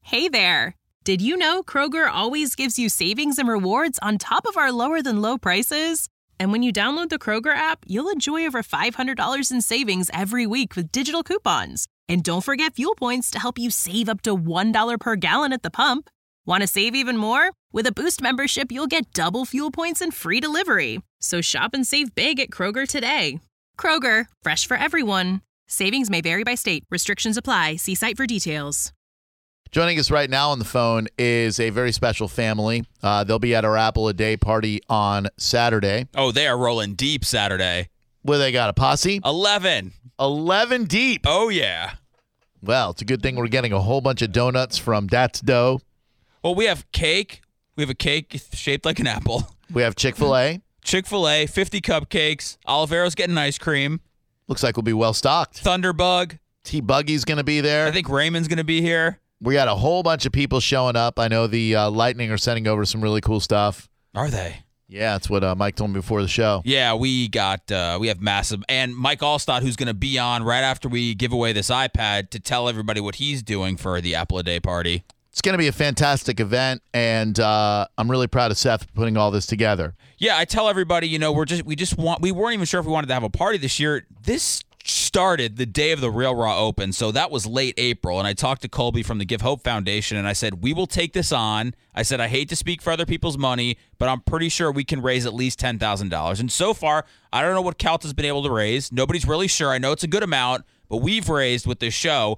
Hey there! Did you know Kroger always gives you savings and rewards on top of our lower-than-low prices? And when you download the Kroger app, you'll enjoy over $500 in savings every week with digital coupons. And don't forget fuel points to help you save up to $1 per gallon at the pump. Want to save even more? With a Boost membership, you'll get double fuel points and free delivery. So shop and save big at Kroger today. Kroger, fresh for everyone. Savings may vary by state. Restrictions apply. See site for details. Joining us right now on the phone is a very special family. They'll be at our Apple a Day party on Saturday. Oh, they are rolling deep Saturday. Well, they got a posse? 11. 11 deep. Oh, yeah. Well, it's a good thing we're getting a whole bunch of donuts from That's Dough. Well, we have cake. We have a cake shaped like an apple. We have Chick-fil-A. Chick-fil-A, 50 cupcakes. Olivero's getting ice cream. Looks like we'll be well stocked. Thunderbug. T-Buggy's going to be there. I think Raymond's going to be here. We got a whole bunch of people showing up. I know the Lightning are sending over some really cool stuff. Are they? Yeah, that's what Mike told me before the show. Yeah, we have massive. And Mike Allstott, who's going to be on right after we give away this iPad to tell everybody what he's doing for the Apple a Day party. It's going to be a fantastic event, and I'm really proud of Seth for putting all this together. Yeah, I tell everybody, we weren't even sure if we wanted to have a party this year. This started the day of the Real Raw Open, so that was late April, and I talked to Colby from the Give Hope Foundation, and I said, we will take this on. I said, I hate to speak for other people's money, but I'm pretty sure we can raise at least $10,000. And so far, I don't know what Kelt has been able to raise. Nobody's really sure. I know it's a good amount, but we've raised with this show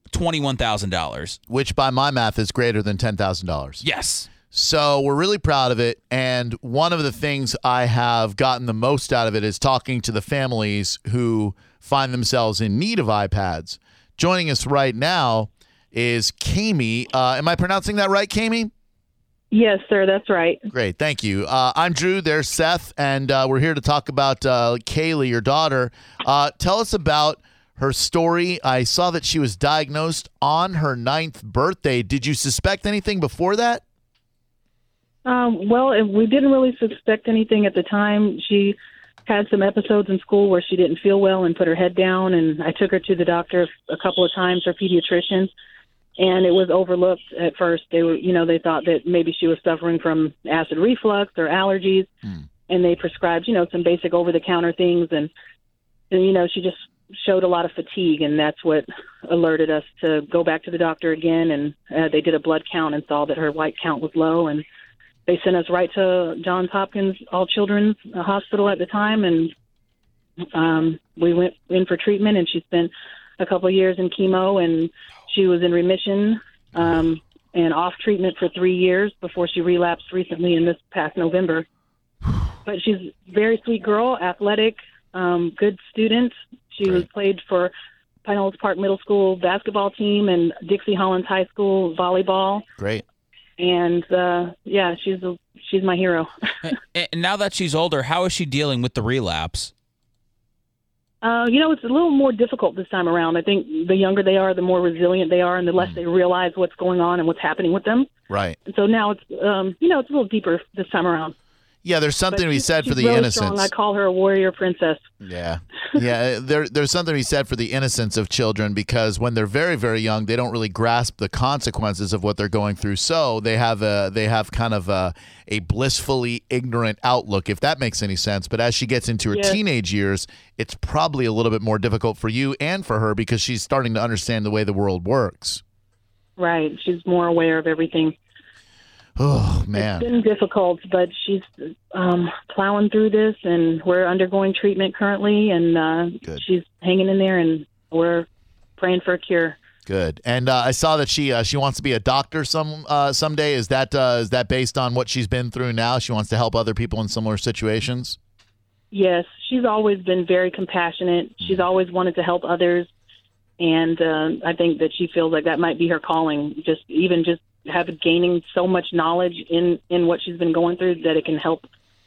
$21,000. Which, by my math, is greater than $10,000. Yes. So we're really proud of it, and one of the things I have gotten the most out of it is talking to the families who find themselves in need of iPads. Joining us right now is Kami. Am I pronouncing that right, Kami? Yes, sir, that's right. Great, thank you. I'm Drew, there's Seth, and we're here to talk about Kaylee, your daughter. Tell us about her story. I saw that she was diagnosed on her 9th birthday. Did you suspect anything before that? Well, we didn't really suspect anything at the time. She had some episodes in school where she didn't feel well and put her head down, and I took her to the doctor a couple of times, her pediatrician, and it was overlooked at first. They thought that maybe she was suffering from acid reflux or allergies, and they prescribed, some basic over-the-counter things, and she just showed a lot of fatigue, and that's what alerted us to go back to the doctor again, and they did a blood count and saw that her white count was low, and they sent us right to Johns Hopkins All Children's Hospital at the time, and we went in for treatment, and she spent a couple of years in chemo, and she was in remission and off treatment for 3 years before she relapsed recently in this past November. But she's a very sweet girl, athletic, good student. She was played for Pinellas Park Middle School basketball team and Dixie Hollins High School volleyball. Great. And, she's my hero. And now that she's older, how is she dealing with the relapse? It's a little more difficult this time around. I think the younger they are, the more resilient they are, and the less they realize what's going on and what's happening with them. Right. And so now it's, it's a little deeper this time around. Yeah, there's something to be said for the really innocence. Strong. I call her a warrior princess. Yeah. There's something to be said for the innocence of children, because when they're very, very young, they don't really grasp the consequences of what they're going through. So they have kind of a blissfully ignorant outlook, if that makes any sense. But as she gets into her teenage years, it's probably a little bit more difficult for you and for her, because she's starting to understand the way the world works. Right. She's more aware of everything. Oh, man. It's been difficult, but she's plowing through this, and we're undergoing treatment currently, and she's hanging in there, and we're praying for a cure. Good. And I saw that she wants to be a doctor someday. Is that based on what she's been through now? She wants to help other people in similar situations? Yes. She's always been very compassionate. She's always wanted to help others, and I think that she feels like that might be her calling, just gaining so much knowledge in what she's been going through that it can help,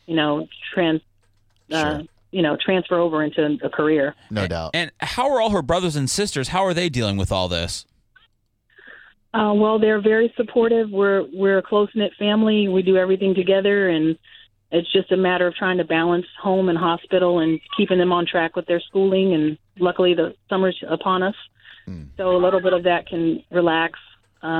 transfer over into a career. No doubt. And how are all her brothers and sisters? How are they dealing with all this? Well, they're very supportive. We're a close-knit family. We do everything together, and it's just a matter of trying to balance home and hospital and keeping them on track with their schooling. And luckily, the summer's upon us, so a little bit of that can relax.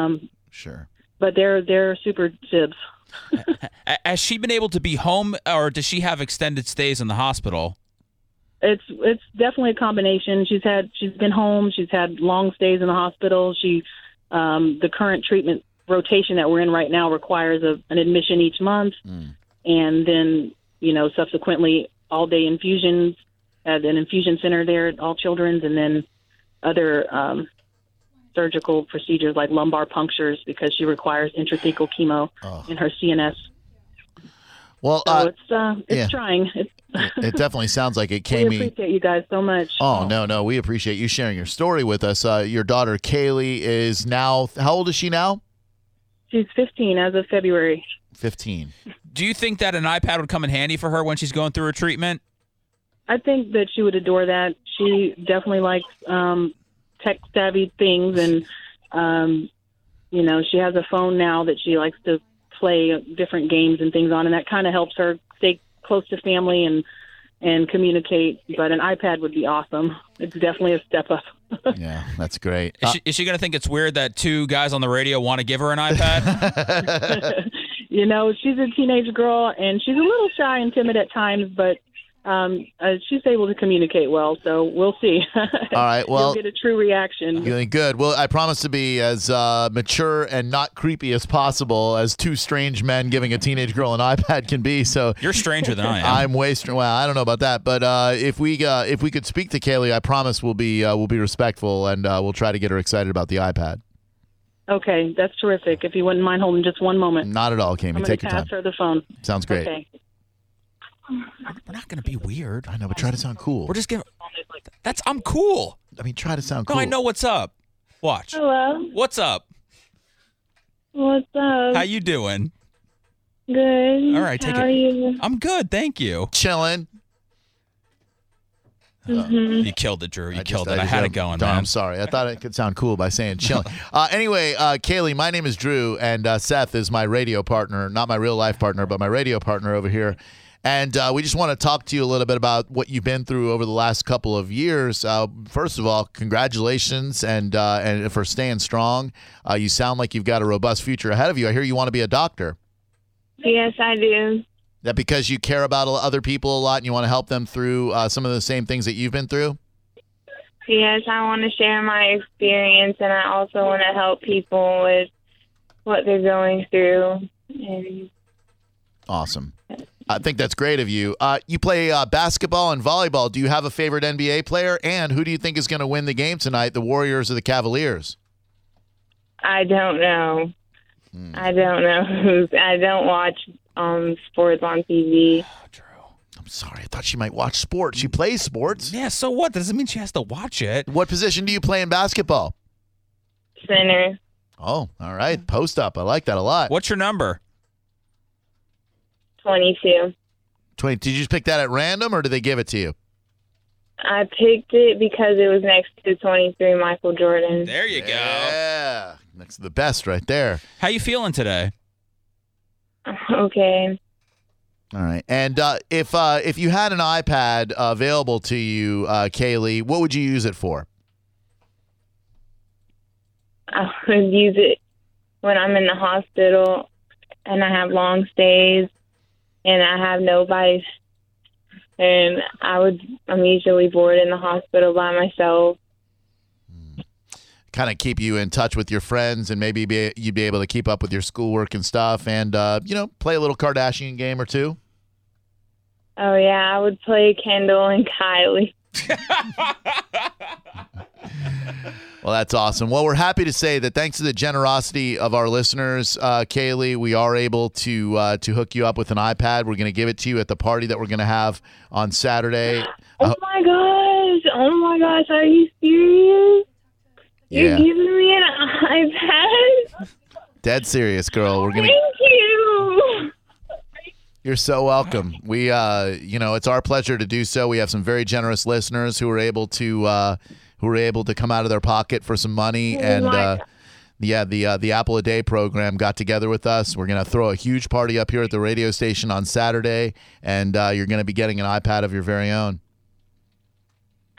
Sure. But they're super sibs. Has she been able to be home, or does she have extended stays in the hospital? It's definitely a combination. She's been home. She's had long stays in the hospital. The current treatment rotation that we're in right now requires an admission each month, and then subsequently all-day infusions at an infusion center there at All Children's, and then other surgical procedures like lumbar punctures because she requires intrathecal chemo in her CNS. Well, so it's trying. It definitely sounds like it, We Kami. appreciate you guys so much. Oh, no. We appreciate you sharing your story with us. Your daughter, Kaylee, is now, how old is she now? She's 15 as of February. 15. Do you think that an iPad would come in handy for her when she's going through her treatment? I think that she would adore that. She definitely likes tech-savvy things, and, she has a phone now that she likes to play different games and things on, and that kind of helps her stay close to family and communicate. But an iPad would be awesome. It's definitely a step up. Yeah, that's great. Is she going to think it's weird that two guys on the radio want to give her an iPad? She's a teenage girl, and she's a little shy and timid at times, but she's able to communicate well, so we'll see. All right, well, you'll get a true reaction. Feeling good. Well, I promise to be as mature and not creepy as possible as two strange men giving a teenage girl an iPad can be. So You're stranger than I am. I'm way strange. Well, I don't know about that, but if we could speak to Kaylee, I promise we'll be respectful and we'll try to get her excited about the iPad. Okay, that's terrific. If you wouldn't mind holding just one moment. Not at all, Kami. I'm Take your pass time. her the phone. Sounds great. Okay. We're not going to be weird. I know, but try to sound cool. We're just going to... I'm cool. I mean, try to sound No, cool. I know what's up. Watch. Hello. What's up? What's up? How you doing? Good. All right, take How it. are you? I'm good, thank you. Chilling. You killed it, Drew. You killed it. I had it going, man. I'm sorry. I thought it could sound cool by saying chilling. Anyway, Kaylee, my name is Drew, and Seth is my radio partner. Not my real life partner, but my radio partner over here. And we just want to talk to you a little bit about what you've been through over the last couple of years. First of all, congratulations and for staying strong. You sound like you've got a robust future ahead of you. I hear you want to be a doctor. Yes, I do. That because you care about other people a lot and you want to help them through some of the same things that you've been through? Yes, I want to share my experience, and I also want to help people with what they're going through. And Awesome. I think that's great of you. You play basketball and volleyball. Do you have a favorite NBA player? And who do you think is going to win the game tonight, the Warriors or the Cavaliers? I don't know. I don't know. I don't watch sports on TV. Oh, Drew. I'm sorry. I thought she might watch sports. She plays sports. Yeah, so what? That doesn't mean she has to watch it. What position do you play in basketball? Center. Oh, all right. Post up. I like that a lot. What's your number? 22. 20. Did you just pick that at random or did they give it to you? I picked it because it was next to 23 Michael Jordan. There you go. Yeah. Next to the best right there. How you feeling today? Okay. All right. And if you had an iPad available to you, Kaylee, what would you use it for? I would use it when I'm in the hospital and I have long stays and I have nobody. And I'm usually bored in the hospital by myself. Kind of keep you in touch with your friends and maybe you'd be able to keep up with your schoolwork and stuff and, play a little Kardashian game or two. Oh, yeah, I would play Kendall and Kylie. Well, that's awesome. Well, we're happy to say that thanks to the generosity of our listeners, Kaylee, we are able to hook you up with an iPad. We're going to give it to you at the party that we're going to have on Saturday. Oh, my gosh. Oh, my gosh. Are you serious? Yeah. You're giving me an iPad? Dead serious, girl. We're going to. Thank you. You're so welcome. We, it's our pleasure to do so. We have some very generous listeners who are able to come out of their pocket for some money, and the Apple a Day program got together with us. We're gonna throw a huge party up here at the radio station on Saturday, and you're gonna be getting an iPad of your very own.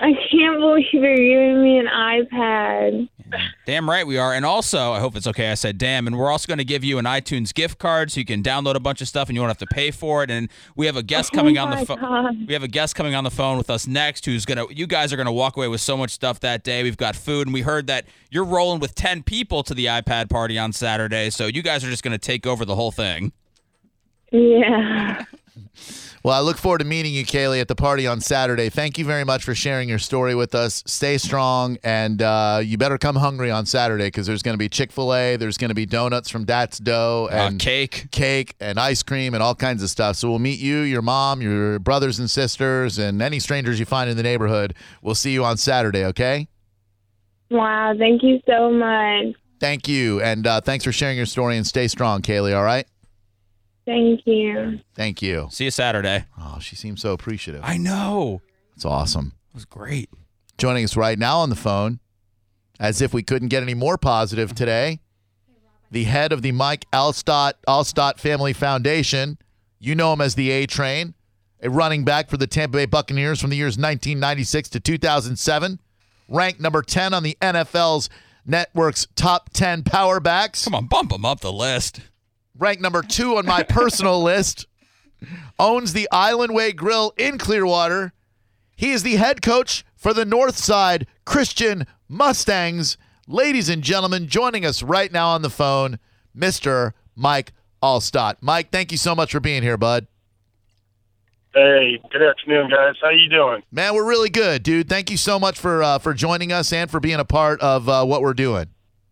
I can't believe you're giving me an iPad. Damn right we are. And also, I hope it's okay I said damn, and we're also going to give you an iTunes gift card so you can download a bunch of stuff and you won't have to pay for it. And we have a guest coming on the phone. We have a guest coming on the phone with us next who's going to, you guys are going to walk away with so much stuff that day. We've got food, and we heard that you're rolling with 10 people to the iPad party on Saturday, so you guys are just going to take over the whole thing. Yeah. Well, I look forward to meeting you, Kaylee, at the party on Saturday. Thank you very much for sharing your story with us. Stay strong, and you better come hungry on Saturday because there's going to be Chick-fil-A, there's going to be donuts from Dat's Dough, and cake and ice cream and all kinds of stuff. So we'll meet you, your mom, your brothers and sisters, and any strangers you find in the neighborhood. We'll see you on Saturday, okay? Wow, thank you so much. Thank you, and thanks for sharing your story, and stay strong, Kaylee, all right? Thank you. Thank you. See you Saturday. Oh, she seems so appreciative. I know. It's awesome. It was great. Joining us right now on the phone, as if we couldn't get any more positive today, the head of the Mike Alstott Family Foundation. You know him as the A-Train, a running back for the Tampa Bay Buccaneers from the years 1996 to 2007, ranked number 10 on the NFL's network's top 10 power backs. Come on, bump him up the list. Ranked number 2 on my personal list, owns the Island Way Grill in Clearwater. He is the head coach for the Northside Christian Mustangs. Ladies and gentlemen, joining us right now on the phone, Mr. Mike Alstott. Mike, thank you so much for being here, bud. Hey, good afternoon, guys. How you doing? Man, we're really good, dude. Thank you so much for joining us and for being a part of what we're doing.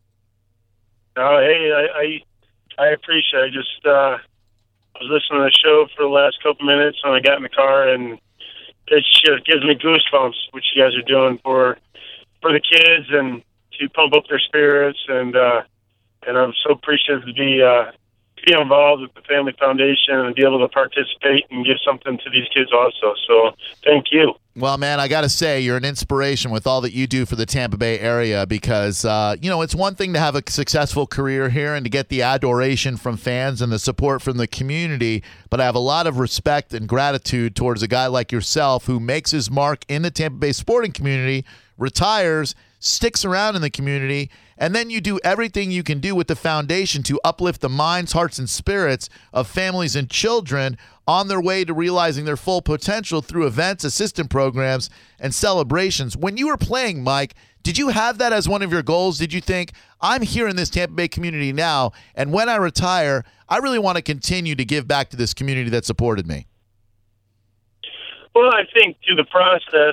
Hey, I appreciate it. I was listening to the show for the last couple minutes, and I got in the car, and it just gives me goosebumps what you guys are doing for the kids and to pump up their spirits, and I'm so appreciative to be involved with the Family Foundation and be able to participate and give something to these kids also. So thank you. Well, man, I got to say, you're an inspiration with all that you do for the Tampa Bay area because, it's one thing to have a successful career here and to get the adoration from fans and the support from the community, but I have a lot of respect and gratitude towards a guy like yourself who makes his mark in the Tampa Bay sporting community, retires, sticks around in the community, and then you do everything you can do with the foundation to uplift the minds, hearts, and spirits of families and children on their way to realizing their full potential through events, assistance programs, and celebrations. When you were playing, Mike, did you have that as one of your goals? Did you think, I'm here in this Tampa Bay community now, and when I retire, I really want to continue to give back to this community that supported me? Well, I think through the process,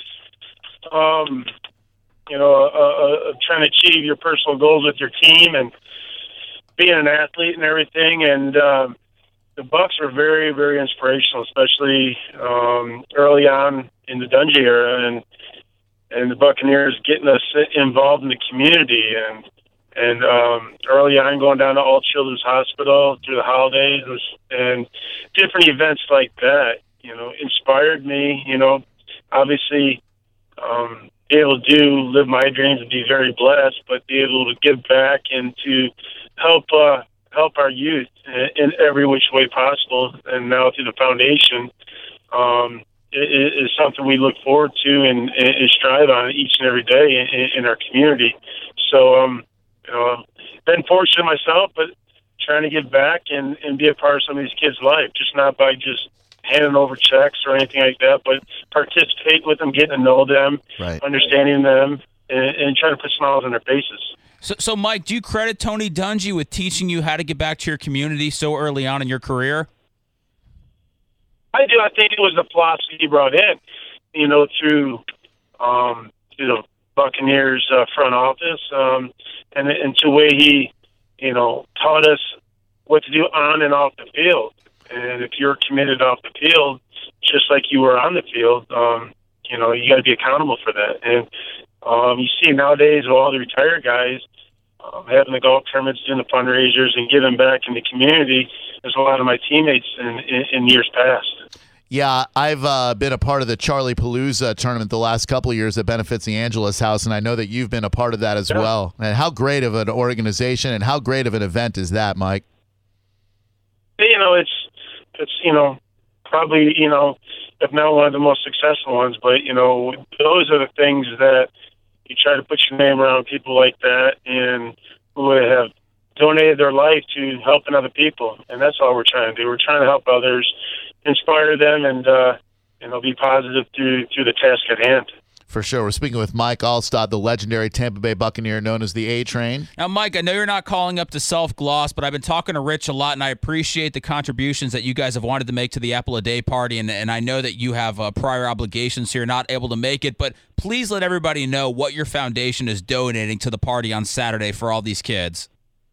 trying to achieve your personal goals with your team and being an athlete and everything. And the Bucs were very, very inspirational, especially early on in the Dungy era, and the Buccaneers getting us involved in the community and early on going down to All Children's Hospital through the holidays and different events like that, inspired me, obviously, be able to live my dreams and be very blessed, but be able to give back and to help our youth in every which way possible. And now through the foundation, it is something we look forward to and strive on each and every day in our community. So, been fortunate myself, but trying to give back and be a part of some of these kids' life, just not by just handing over checks or anything like that, but participate with them, getting to know them, right, understanding them, and trying to put smiles on their faces. So, Mike, do you credit Tony Dungy with teaching you how to get back to your community so early on in your career? I do. I think it was the philosophy he brought in, through the Buccaneers front office, and the way he, taught us what to do on and off the field. And if you're committed off the field, just like you were on the field, you got to be accountable for that. And you see nowadays with all the retired guys having the golf tournaments, doing the fundraisers, and giving back in the community. There's a lot of my teammates in years past. Yeah, I've been a part of the Charlie Palooza tournament the last couple of years that benefits the Angeles House, and I know that you've been a part of that as well. And how great of an organization and how great of an event is that, Mike? It's probably, if not one of the most successful ones. But, those are the things that you try to put your name around people like that and who have donated their life to helping other people. And that's all we're trying to do. We're trying to help others, inspire them, and be positive through the task at hand. For sure. We're speaking with Mike Alstott, the legendary Tampa Bay Buccaneer known as the A-Train. Now, Mike, I know you're not calling up to self-gloss, but I've been talking to Rich a lot, and I appreciate the contributions that you guys have wanted to make to the Apple a Day party, and I know that you have prior obligations here, not able to make it, but please let everybody know what your foundation is donating to the party on Saturday for all these kids.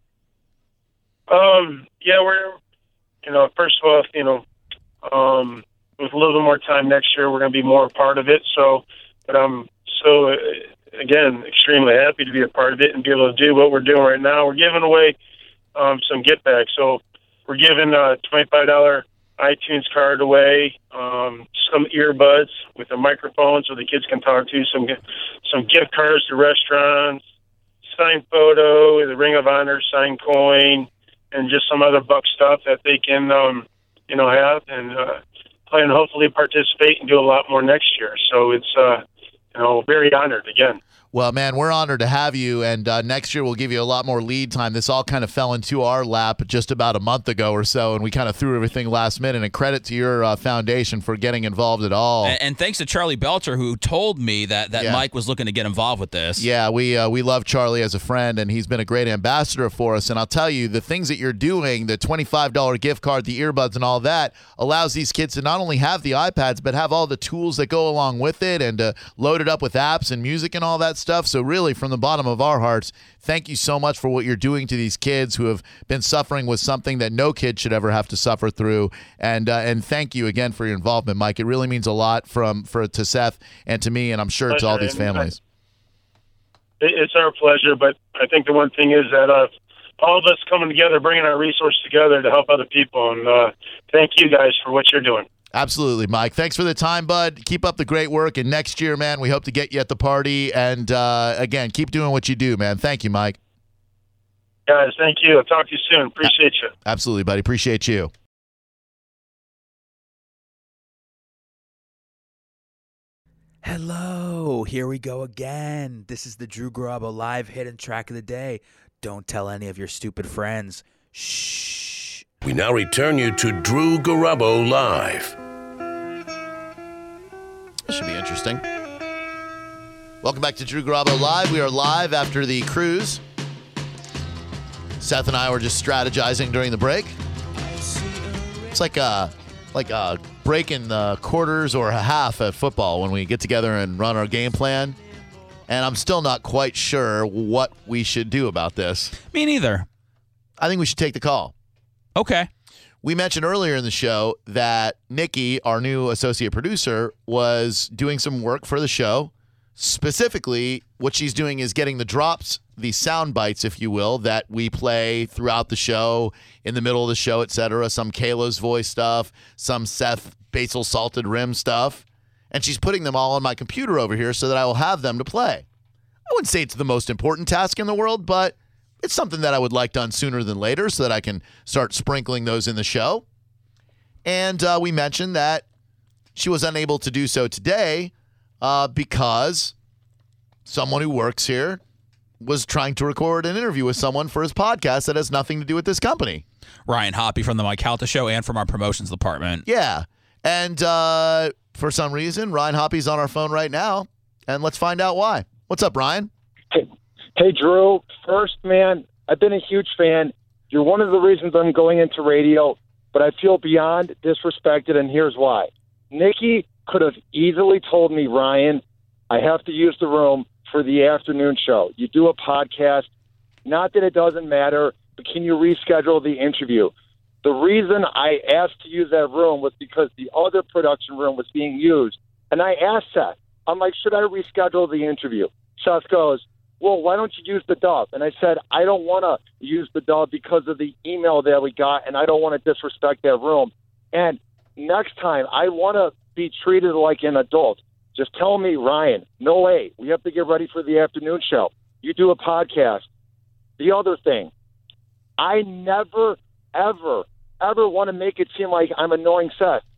We're, first of all, with a little bit more time next year, we're going to be more a part of it, but I'm so, again, extremely happy to be a part of it and be able to do what we're doing right now. We're giving away some get back. So we're giving a $25 iTunes card away, some earbuds with a microphone so the kids can talk to, some gift cards to restaurants, signed photo, the Ring of Honor signed coin, and just some other Buck stuff that they can, have and plan to hopefully participate and do a lot more next year. So it's, very honored again. Well, man, we're honored to have you, and next year we'll give you a lot more lead time. This all kind of fell into our lap just about a month ago or so, and we kind of threw everything last minute, and credit to your foundation for getting involved at all. And thanks to Charlie Belcher, who told me that Mike was looking to get involved with this. Yeah, we love Charlie as a friend, and he's been a great ambassador for us, and I'll tell you, the things that you're doing, the $25 gift card, the earbuds, and all that, allows these kids to not only have the iPads, but have all the tools that go along with it, and load it up with apps and music and all that stuff. So really, from the bottom of our hearts, thank you so much for what you're doing to these kids who have been suffering with something that no kid should ever have to suffer through. And thank you again for your involvement, Mike. It really means a lot to Seth and to me, and I'm sure to all these families. It's our pleasure, but I think the one thing is that all of us coming together, bringing our resources together to help other people. And thank you guys for what you're doing. Absolutely, Mike. Thanks for the time, bud. Keep up the great work. And next year, man, we hope to get you at the party. And, again, keep doing what you do, man. Thank you, Mike. Guys, thank you. I'll talk to you soon. Appreciate you. Absolutely, buddy. Appreciate you. Hello, here we go again. This is the Drew Garabo live hidden track of the day. Don't tell any of your stupid friends. Shh. We now return you to Drew Garabo Live. This should be interesting. Welcome back to Drew Garabo Live. We are live after the cruise. Seth and I were just strategizing during the break. It's like a break in the quarters or a half at football when we get together and run our game plan. And I'm still not quite sure what we should do about this. Me neither. I think we should take the call. Okay. We mentioned earlier in the show that Nikki, our new associate producer, was doing some work for the show. Specifically, what she's doing is getting the drops, the sound bites, if you will, that we play throughout the show, in the middle of the show, etc. Some Kayla's voice stuff, some Seth Basil Salted Rim stuff. And she's putting them all on my computer over here so that I will have them to play. I wouldn't say it's the most important task in the world, but it's something that I would like done sooner than later so that I can start sprinkling those in the show. And we mentioned that she was unable to do so today because someone who works here was trying to record an interview with someone for his podcast that has nothing to do with this company. Ryan Hoppy from the Mike Calta Show and from our promotions department. Yeah. And for some reason, Ryan Hoppy's on our phone right now, and let's find out why. What's up, Ryan? Hey, Drew. First, man, I've been a huge fan. You're one of the reasons I'm going into radio, but I feel beyond disrespected, and here's why. Nikki could have easily told me, Ryan, I have to use the room for the afternoon show. You do a podcast. Not that it doesn't matter, but can you reschedule the interview? The reason I asked to use that room was because the other production room was being used. And I asked Seth, I'm like, should I reschedule the interview? Seth goes, well, why don't you use the dub? And I said, I don't want to use the dub because of the email that we got, and I don't want to disrespect that room. And next time, I want to be treated like an adult. Just tell me, Ryan, no way. We have to get ready for the afternoon show. You do a podcast. The other thing, I never, ever want to make it seem like I'm annoying Seth.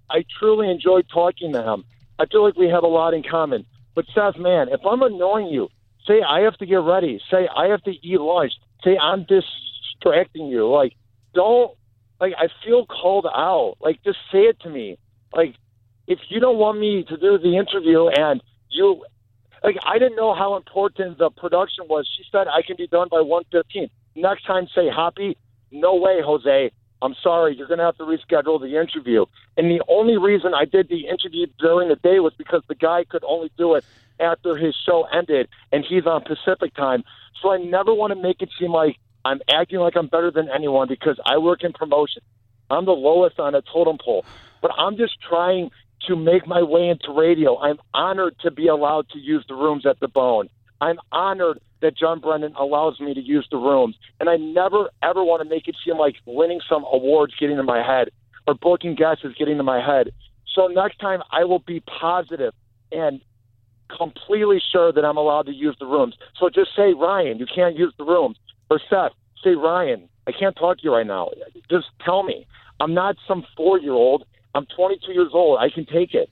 I truly enjoy talking to him. I feel like we have a lot in common. But Seth, man, if I'm annoying you, say I have to get ready. Say I have to eat lunch. Say I'm distracting you. Like, don't, like, I feel called out. Like, just say it to me. Like, if you don't want me to do the interview and you, like, I didn't know how important the production was. She said I can be done by 1:15. Next time, say, Hoppy, no way, Jose. I'm sorry, you're going to have to reschedule the interview. And the only reason I did the interview during the day was because the guy could only do it after his show ended, and he's on Pacific time. So I never want to make it seem like I'm acting like I'm better than anyone because I work in promotion. I'm the lowest on a totem pole. But I'm just trying to make my way into radio. I'm honored to be allowed to use the rooms at the Bone. I'm honored that John Brennan allows me to use the rooms. And I never, ever want to make it seem like winning some awards getting in my head or booking guests is getting in my head. So next time I will be positive and completely sure that I'm allowed to use the rooms. So just say, Ryan, you can't use the rooms. Or Seth, say, Ryan, I can't talk to you right now. Just tell me. I'm not some 4-year-old. I'm 22 years old. I can take it.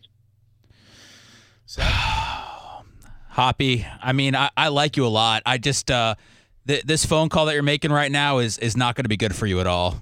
Hoppy, I mean, I like you a lot. I just this phone call that you're making right now is not going to be good for you at all.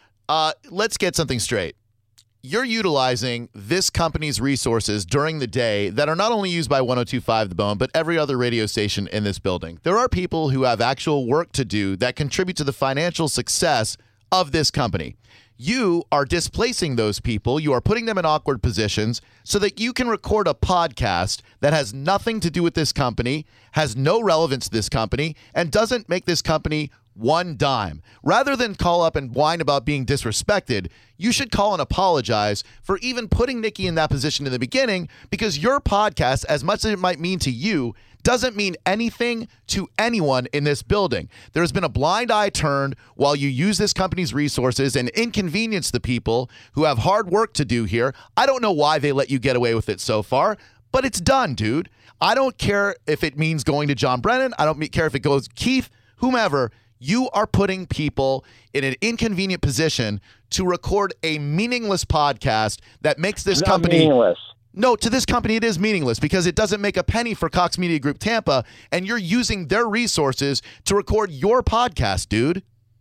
Let's get something straight. You're utilizing this company's resources during the day that are not only used by 102.5 The Bone, but every other radio station in this building. There are people who have actual work to do that contribute to the financial success of this company. You are displacing those people. You are putting them in awkward positions so that you can record a podcast that has nothing to do with this company, has no relevance to this company, and doesn't make this company one dime. Rather than call up and whine about being disrespected, you should call and apologize for even putting Nikki in that position in the beginning, because your podcast, as much as it might mean to you, doesn't mean anything to anyone in this building. There's been a blind eye turned while you use this company's resources and inconvenience the people who have hard work to do here. I don't know why they let you get away with it so far, but it's done, dude. I don't care if it means going to John Brennan. I don't care if it goes Keith, whomever. You are putting people in an inconvenient position to record a meaningless podcast that makes this company meaningless. No, to this company, it is meaningless because it doesn't make a penny for Cox Media Group Tampa, and you're using their resources to record your podcast, dude.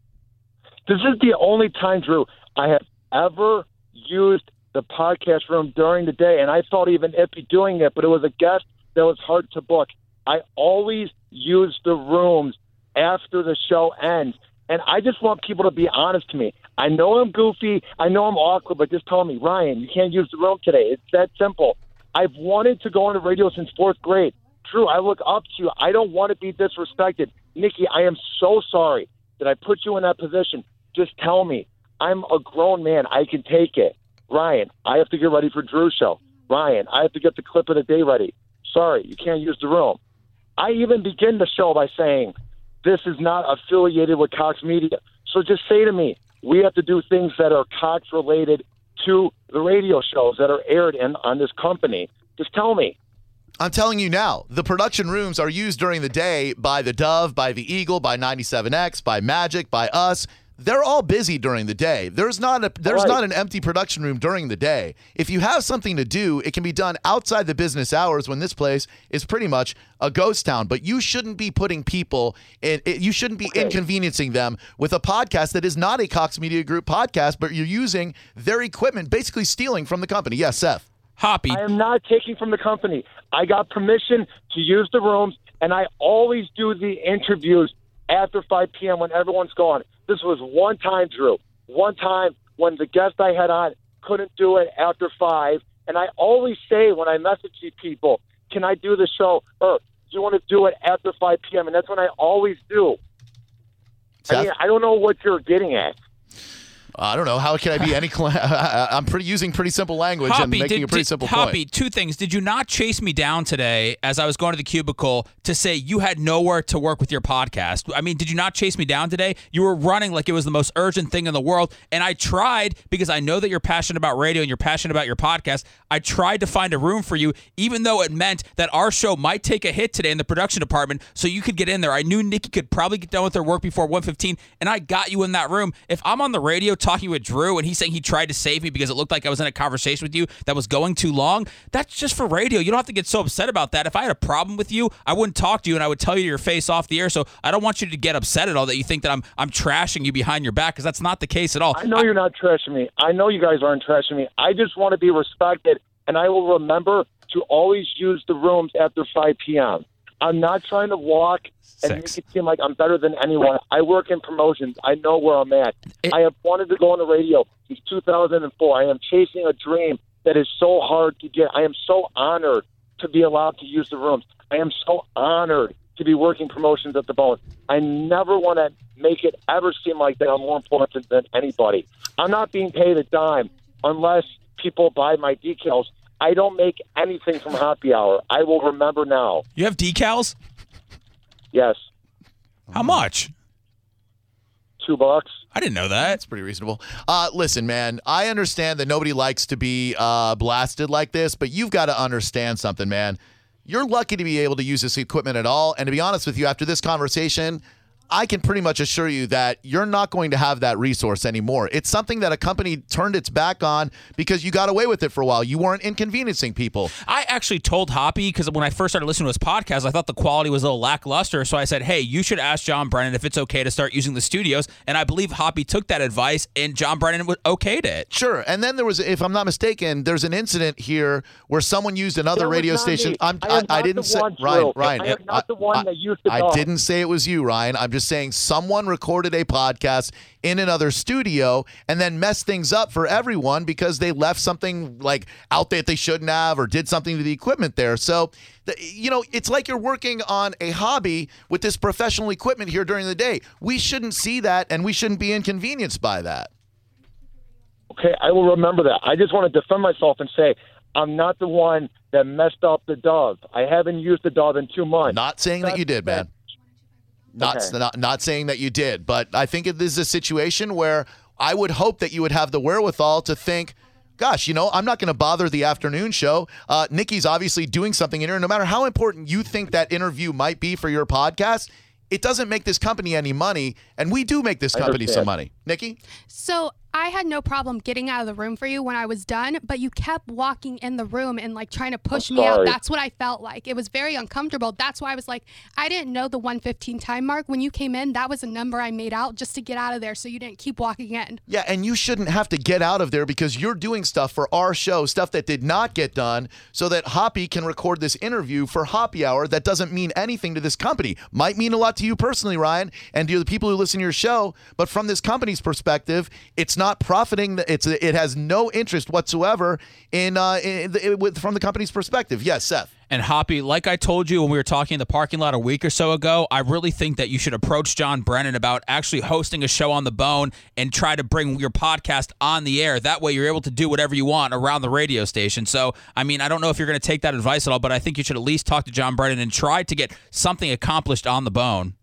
This is the only time, Drew, I have ever used the podcast room during the day, and I felt even iffy doing it, but it was a guest that was hard to book. I always use the rooms after the show ends, and I just want people to be honest to me. I know I'm goofy. I know I'm awkward, but just tell me, Ryan, you can't use the room today. It's that simple. I've wanted to go into radio since 4th grade. Drew, I look up to you. I don't want to be disrespected. Nikki, I am so sorry that I put you in that position. Just tell me. I'm a grown man. I can take it. Ryan, I have to get ready for Drew's show. Ryan, I have to get the clip of the day ready. Sorry, you can't use the room. I even begin the show by saying, this is not affiliated with Cox Media. So just say to me, we have to do things that are Cox related to the radio shows that are aired on this company. Just tell me. I'm telling you now, the production rooms are used during the day by the Dove, by the Eagle, by 97X, by Magic, by us. They're all busy during the day. There's not an empty production room during the day. If you have something to do, it can be done outside the business hours when this place is pretty much a ghost town. But you shouldn't be putting people in. You shouldn't be inconveniencing them with a podcast that is not a Cox Media Group podcast, but you're using their equipment, basically stealing from the company. Yes, Seth. Hoppy. I am not taking from the company. I got permission to use the rooms, and I always do the interviews after 5 p.m. when everyone's gone. This was one time, Drew. One time when the guest I had on couldn't do it after 5. And I always say when I message these people, can I do the show? Or do you want to do it after 5 p.m.? And that's when I always do. Seth? I mean, I don't know what you're getting at. I don't know. How can I be any? I'm using pretty simple language and making a pretty simple point. Hoppy, two things. Did you not chase me down today as I was going to the cubicle to say you had nowhere to work with your podcast? I mean, did you not chase me down today? You were running like it was the most urgent thing in the world, and I tried, because I know that you're passionate about radio and you're passionate about your podcast. I tried to find a room for you, even though it meant that our show might take a hit today in the production department, so you could get in there. I knew Nikki could probably get done with her work before 1:15, and I got you in that room. If I'm on the radio talking with Drew and he's saying he tried to save me because it looked like I was in a conversation with you that was going too long. That's just for radio. You don't have to get so upset about that. If I had a problem with you, I wouldn't talk to you and I would tell you to your face off the air. So I don't want you to get upset at all that you think that I'm trashing you behind your back, because that's not the case at all. I know you're not trashing me. I know you guys aren't trashing me. I just want to be respected, and I will remember to always use the rooms after 5 p.m. I'm not trying to walk and make it seem like I'm better than anyone. I work in promotions. I know where I'm at. I have wanted to go on the radio since 2004. I am chasing a dream that is so hard to get. I am so honored to be allowed to use the rooms. I am so honored to be working promotions at the Bone. I never want to make it ever seem like that I'm more important than anybody. I'm not being paid a dime unless people buy my decals. I don't make anything from Happy Hour. I will remember now. You have decals? Yes. How much? $2. I didn't know that. That's pretty reasonable. Listen, man, I understand that nobody likes to be blasted like this, but you've got to understand something, man. You're lucky to be able to use this equipment at all. And to be honest with you, after this conversation, I can pretty much assure you that you're not going to have that resource anymore. It's something that a company turned its back on because you got away with it for a while. You weren't inconveniencing people. I actually told Hoppy, because when I first started listening to his podcast, I thought the quality was a little lackluster. So I said, hey, you should ask John Brennan if it's okay to start using the studios. And I believe Hoppy took that advice, and John Brennan okayed it. Sure. And then there was, if I'm not mistaken, there's an incident here where someone used another radio station. I didn't say, Ryan. I am not the one that used the dog. I didn't say it was you, Ryan. I'm just saying someone recorded a podcast in another studio and then messed things up for everyone because they left something like out there that they shouldn't have or did something to the equipment there. So, it's like you're working on a hobby with this professional equipment here during the day. We shouldn't see that, and we shouldn't be inconvenienced by that. Okay, I will remember that. I just want to defend myself and say I'm not the one that messed up the Dove. I haven't used the Dove in 2 months. Not saying that you did, man. Not saying that you did, but I think this is a situation where I would hope that you would have the wherewithal to think, gosh, I'm not going to bother the afternoon show. Nikki's obviously doing something in here. No matter how important you think that interview might be for your podcast, it doesn't make this company any money, and we do make this company some money. Nikki? So I had no problem getting out of the room for you when I was done, but you kept walking in the room and trying to push me out. That's what I felt like. It was very uncomfortable. That's why I was like, I didn't know the 1:15 time mark. When you came in, that was a number I made out just to get out of there so you didn't keep walking in. Yeah, and you shouldn't have to get out of there because you're doing stuff for our show, stuff that did not get done, so that Hoppy can record this interview for Happy Hour that doesn't mean anything to this company. Might mean a lot to you personally, Ryan, and to the people who listen to your show, but from this company's perspective, it's not profiting. It has no interest whatsoever from the company's perspective. Yes, Seth. And Hoppy, like I told you when we were talking in the parking lot a week or so ago, I really think that you should approach John Brennan about actually hosting a show on the Bone and try to bring your podcast on the air. That way you're able to do whatever you want around the radio station. So, I don't know if you're going to take that advice at all, but I think you should at least talk to John Brennan and try to get something accomplished on the Bone.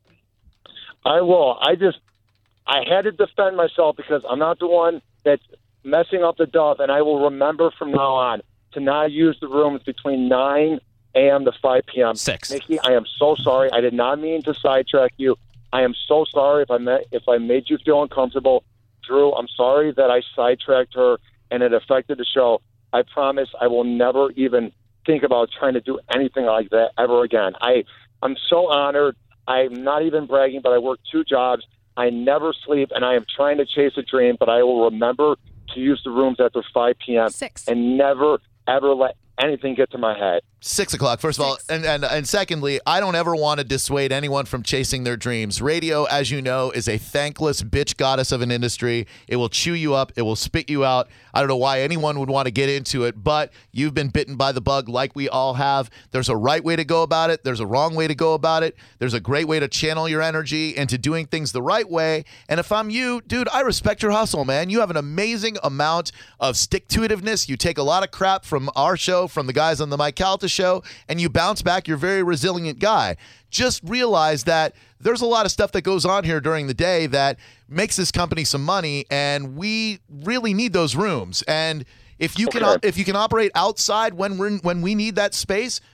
I will. I had to defend myself because I'm not the one that's messing up the Dove, and I will remember from now on to not use the rooms between 9 a.m. to 5 p.m. 6. Nikki, I am so sorry. I did not mean to sidetrack you. I am so sorry if I made you feel uncomfortable. Drew, I'm sorry that I sidetracked her and it affected the show. I promise I will never even think about trying to do anything like that ever again. I'm so honored. I'm not even bragging, but I work 2 jobs. I never sleep, and I am trying to chase a dream, but I will remember to use the rooms after 5 p.m. 6. And never, ever let anything get to my head. 6 o'clock, first of all. And secondly, I don't ever want to dissuade anyone from chasing their dreams. Radio, as you know, is a thankless bitch goddess of an industry. It will chew you up. It will spit you out. I don't know why anyone would want to get into it, but you've been bitten by the bug like we all have. There's a right way to go about it. There's a wrong way to go about it. There's a great way to channel your energy into doing things the right way. And if I'm you, dude, I respect your hustle, man. You have an amazing amount of stick-to-itiveness. You take a lot of crap from our show, from the guys on the Mike Calta show, and you bounce back. You're a very resilient guy. Just realize that there's a lot of stuff that goes on here during the day that makes this company some money, and we really need those rooms. And if you can operate outside when we need that space,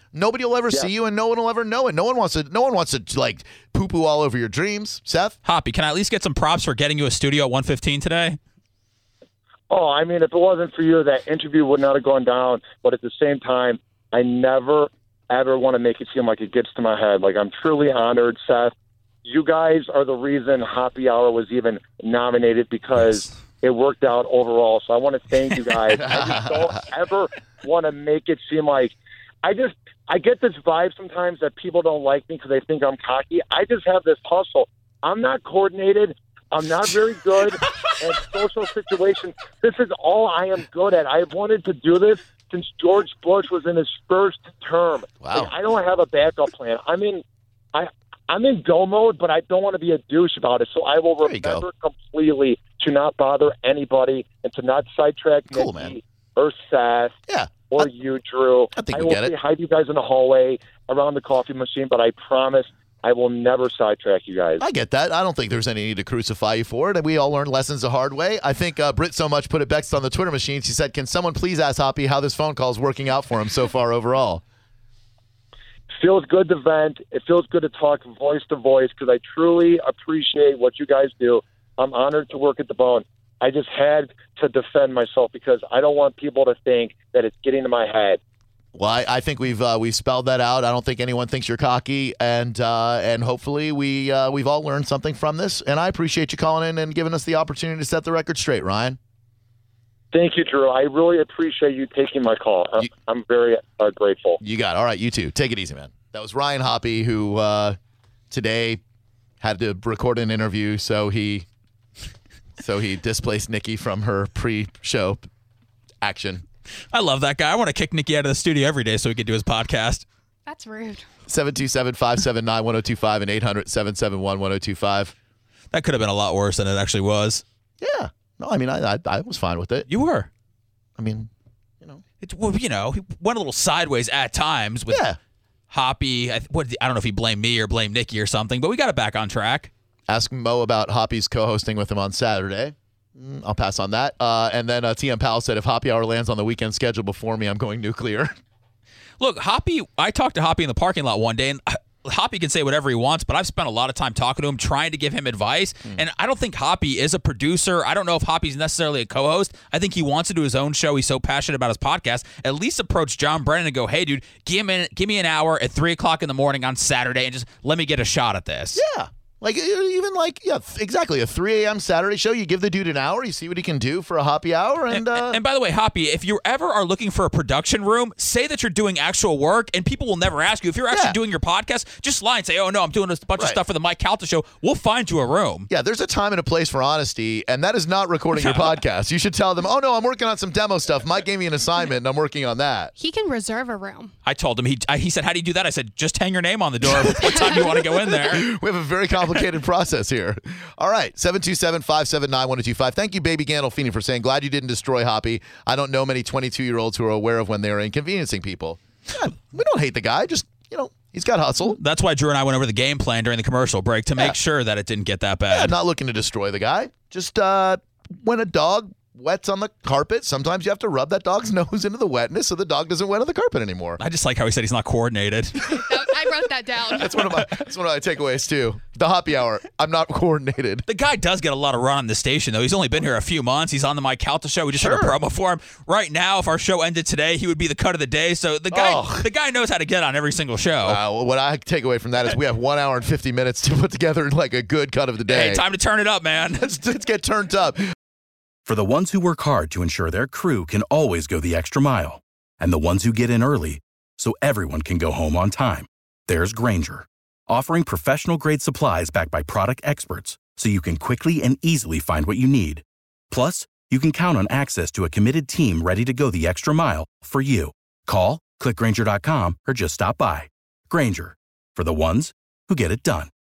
Nobody will ever see you, and no one will ever know it. No one wants to like poo-poo all over your dreams. Seth? Hoppy, can I at least get some props for getting you a studio at 1:15 today? Oh, I mean, if it wasn't for you, that interview would not have gone down. But at the same time, I never, ever want to make it seem like it gets to my head. Like, I'm truly honored, Seth. You guys are the reason Hoppy Hour was even nominated because it worked out overall. So I want to thank you guys. I just don't ever want to make it seem like I get this vibe sometimes that people don't like me because they think I'm cocky. I just have this hustle. I'm not coordinated. I'm not very good at social situations. This is all I am good at. I've wanted to do this since George Bush was in his first term. Wow. Like, I don't have a backup plan. I'm in go mode, but I don't want to be a douche about it. So I will remember completely to not bother anybody and to not sidetrack Nikki or Seth or you, Drew. I think I we will get it. say hi to you guys in the hallway around the coffee machine, but I promise I will never sidetrack you guys. I get that. I don't think there's any need to crucify you for it. And we all learned lessons the hard way. I think Britt so much put it best on the Twitter machine. She said, can someone please ask Hoppy how this phone call is working out for him so far overall? Feels good to vent. It feels good to talk voice to voice because I truly appreciate what you guys do. I'm honored to work at the Bone. I just had to defend myself because I don't want people to think that it's getting to my head. Well, I think we've spelled that out. I don't think anyone thinks you're cocky, and hopefully we've all learned something from this. And I appreciate you calling in and giving us the opportunity to set the record straight, Ryan. Thank you, Drew. I really appreciate you taking my call. I'm very grateful. You got it. All right, you too. Take it easy, man. That was Ryan Hoppy, who today had to record an interview, so he displaced Nikki from her pre-show action. I love that guy. I want to kick Nikki out of the studio every day so he can do his podcast. That's rude. 727-579-1025 and 800-771-1025. That could have been a lot worse than it actually was. Yeah. No, I mean, I was fine with it. You were. I mean, he went a little sideways at times with Hoppy. I don't know if he blamed me or blamed Nikki or something, but we got it back on track. Ask Mo about Hoppy's co-hosting with him on Saturday. I'll pass on that. And then TM Powell said, if Hoppy Hour lands on the weekend schedule before me, I'm going nuclear. Look, Hoppy, I talked to Hoppy in the parking lot one day, and Hoppy can say whatever he wants, but I've spent a lot of time talking to him, trying to give him advice, and I don't think Hoppy is a producer. I don't know if Hoppy's necessarily a co-host. I think he wants to do his own show. He's so passionate about his podcast. At least approach John Brennan and go, hey, dude, give me an hour at 3 o'clock in the morning on Saturday and just let me get a shot at this. Yeah. Exactly. A 3 a.m. Saturday show. You give the dude an hour. You see what he can do for a Hoppy Hour. And by the way, Hoppy, if you ever are looking for a production room, say that you're doing actual work, and people will never ask you. If you're actually doing your podcast, just lie and say, oh, no, I'm doing a bunch of stuff for the Mike Calta show. We'll find you a room. Yeah, there's a time and a place for honesty, and that is not recording your podcast. You should tell them, oh, no, I'm working on some demo stuff. Mike gave me an assignment, and I'm working on that. He can reserve a room. I told him. He said, how do you do that? I said, just hang your name on the door. What time do you want to go in there? We have a very complicated process here. All right, 727-579-1025. Thank you, Baby Gandolfini, for saying, glad you didn't destroy Hoppy. I don't know many 22-year-olds who are aware of when they are inconveniencing people. Yeah, we don't hate the guy. Just, he's got hustle. That's why Drew and I went over the game plan during the commercial break to make sure that it didn't get that bad. Yeah, not looking to destroy the guy. Just when a dog wets on the carpet, sometimes you have to rub that dog's nose into the wetness so the dog doesn't wet on the carpet anymore. I just like how he said he's not coordinated. I wrote that down. That's one of my takeaways too. The Hoppy Hour. I'm not coordinated. The guy does get a lot of run on the station though. He's only been here a few months. He's on the Mike Calta show. We just heard a promo for him. Right now, if our show ended today, he would be the cut of the day. So the guy knows how to get on every single show. Well, what I take away from that is we have 1 hour and 50 minutes to put together like a good cut of the day. Hey, time to turn it up, man. Let's get turned up. For the ones who work hard to ensure their crew can always go the extra mile, and the ones who get in early so everyone can go home on time, there's Grainger, offering professional-grade supplies backed by product experts so you can quickly and easily find what you need. Plus, you can count on access to a committed team ready to go the extra mile for you. Call, click Grainger.com, or just stop by. Grainger, for the ones who get it done.